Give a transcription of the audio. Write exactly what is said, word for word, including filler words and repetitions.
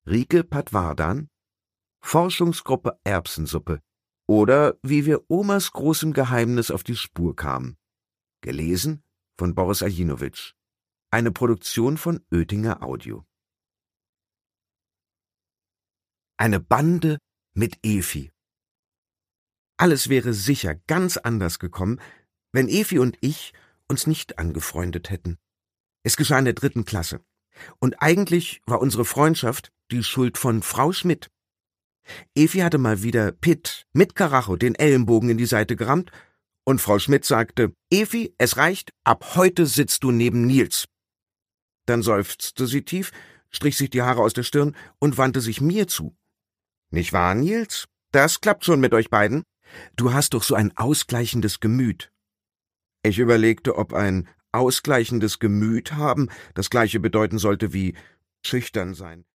Rike Patwardan, Forschungsgruppe Erbsensuppe oder Wie wir Omas großem Geheimnis auf die Spur kamen. Gelesen von Boris Aljinowitsch. Eine Produktion von Oetinger Audio. Eine Bande mit Efi. Alles wäre sicher ganz anders gekommen, wenn Efi und ich uns nicht angefreundet hätten. Es geschah in der dritten Klasse. Und eigentlich war unsere Freundschaft die Schuld von Frau Schmidt. Efi hatte mal wieder Pitt mit Karacho den Ellenbogen in die Seite gerammt und Frau Schmidt sagte, Efi, es reicht, ab heute sitzt du neben Nils. Dann seufzte sie tief, strich sich die Haare aus der Stirn und wandte sich mir zu. Nicht wahr, Nils? Das klappt schon mit euch beiden. Du hast doch so ein ausgleichendes Gemüt. Ich überlegte, ob ein ausgleichendes Gemüt haben das gleiche bedeuten sollte wie schüchtern sein.